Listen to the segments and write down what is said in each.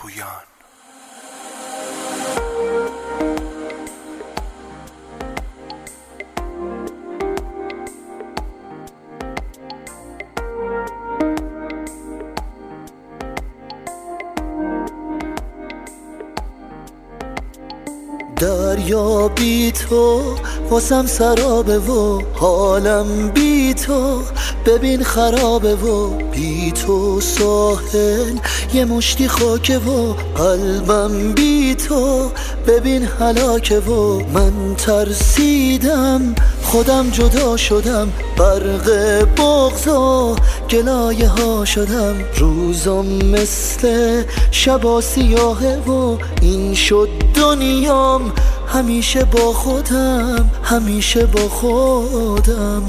پویان. دریا بی تو واسم سرابه و حالم بی تو ببین خرابه و بی تو ساحل یه مشتی خاکه و قلبم بی تو ببین هلاکه و من ترسیدم خودم جدا شدم برق بغض و گلایه ها شدم روزم مثل شبا سیاهه و این شد دنیام همیشه با خودم همیشه با خودم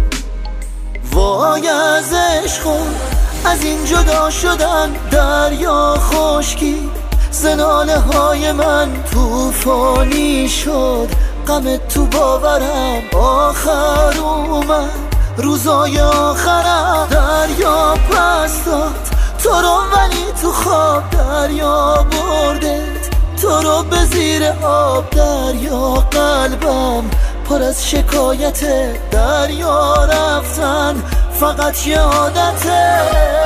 وای از عشق از این جدا شدن دریا خشکی زناله های من طوفانی شد غم تو باورم آخر اومد روزای آخرم دریا پس داد تو رو ولی تو خواب دریا بردت تو رو به زیر آب دریا قلبم پر از شکایت دریا رفتن فقط یه عادته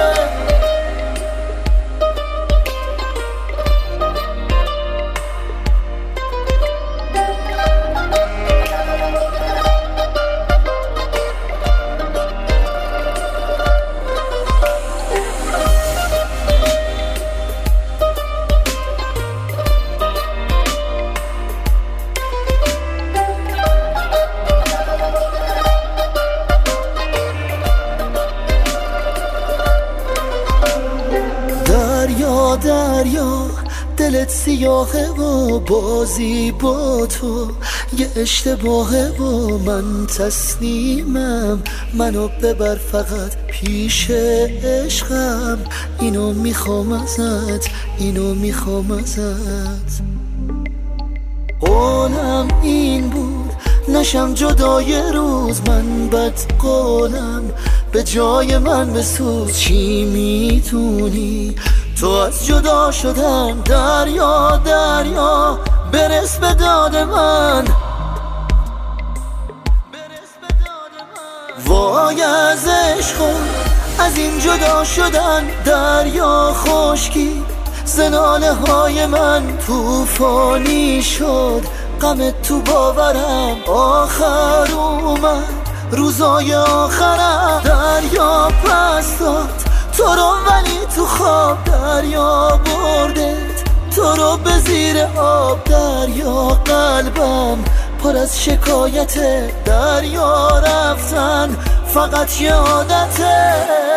دریا دلت سیاهه و بازی با تو یه اشتباهه و من تسلیمم منو ببر فقط پیش عشقم اینو میخوام ازت اینو میخوام ازت قولم این بود نشم جدای روز من بد قولم به جای من بسوز چی میتونی تو از جدا شدن دریا دریا برس به داد من وای از عشق از این جدا شدن دریا خشکی زناله های من طوفانی شد غم تو باورم آخر اومد روزای آخرم دریا پس داد تو رو ولی تو خواب دریا بردت تو رو به زیر آب دریا قلبم پر از شکایت دریا رفتن فقط یه عادته